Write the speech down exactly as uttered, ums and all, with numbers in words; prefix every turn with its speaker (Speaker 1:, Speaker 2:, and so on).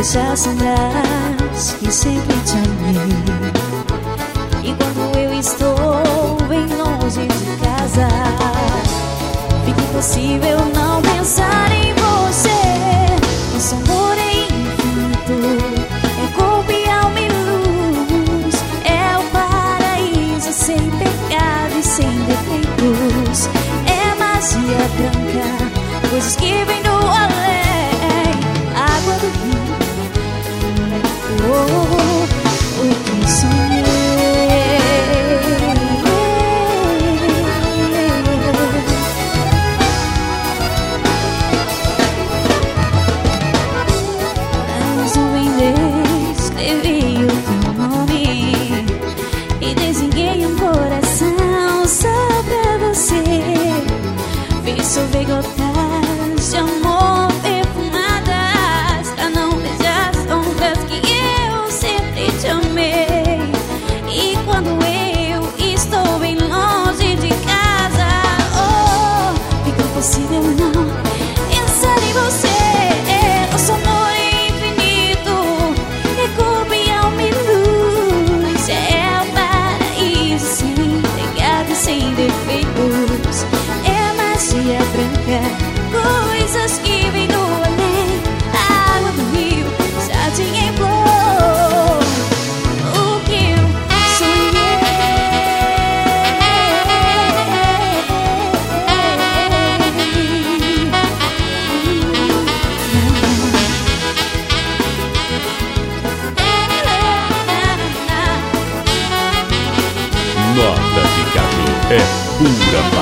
Speaker 1: deixar sombras que sempre te amei. E quando eu estou bem longe de casa, fica impossível não pensar em você. Nosso amor é infinito, é corpo e alma e luz. É o paraíso sem pecado e sem defeitos. É magia branca, coisas que vêm do além. Água do rio, oh, o que sonhei. Mas uma vez escrevi o teu nome e desenhei um coração só pra você. Fiz chover gotas de amor perfumadas pra não beijar as sombras que eu sempre te amei. E quando eu estou bem longe de casa, oh, fica impossível não pensar em você. Nosso amor é infinito, é corpo e alma e luz. É o paraíso sem pecado e sem defeitos. É magia branca, coisas que vêm do além. A água do rio, jardim em flor, o que eu
Speaker 2: Nota de Gabi é pura